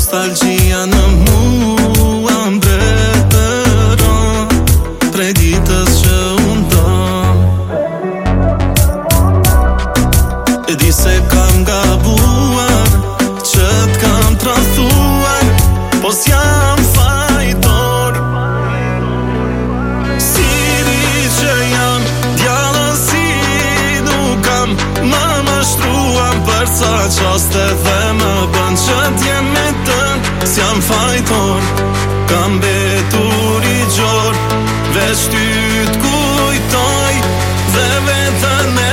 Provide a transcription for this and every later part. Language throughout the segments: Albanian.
Nostalgia në mua mbretëron prej ditës që unë do. E di se kam gabuar, që t'kam tradhuar, po s'jam fajtor. Siri që jam, djallën si nuk kam, më mashtruam për sa qaste dhe më bën që t'jem me tën. S'jam fajtor, kam betur i gjor, veç ty t'kujtoj dhe vetën e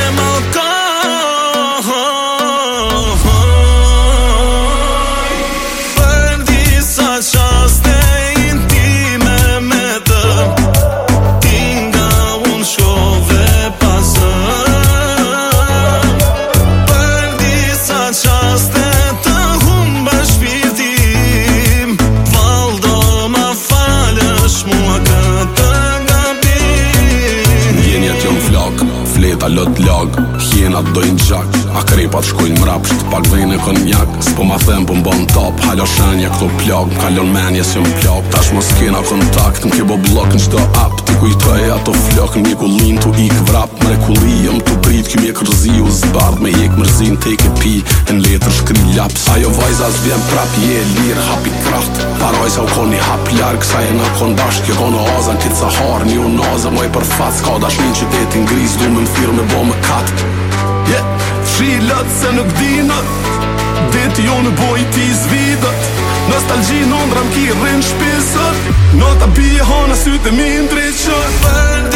mallkoj. Për disa qaste intime me të, ti nga unë shkove pasën. Për disa qaste të humba shpirtim, valdo ma falësh mua këtë gabim. Jenjet jon flak, fleta lot lag, hienat dojnë gjak, a krepat shkojnë mrapsht, pak vejnë e konjak. S'po ma them po m'bon top, halo shenja këto plak, kalon menje si plak. Tash mos kena kontakt, m'ke bo blok në qdo app, ti kujtoj ato flok, mjekullin tu ik vrap. Mrekulli jëm tu prit, ky mjekërzi u zbard, me jek mërzin te ke pi, në letër shkri laps. Ajo vajza s'vjen prap, je lir, hapi kraht, paroj sa u koni hap larg, sa e nga kon bashk, kjo kono azan, kitë sa har, një unaza, moj për fat, s'ka dashnin qytetin gris, du me m'thirë me bo me kat. Fshilët se nuk dinët, deti jo në boj ti zvidët. Nostalgji në ndra m'ki rrin shpisët, nota bie hana sytë e mi ndryqët.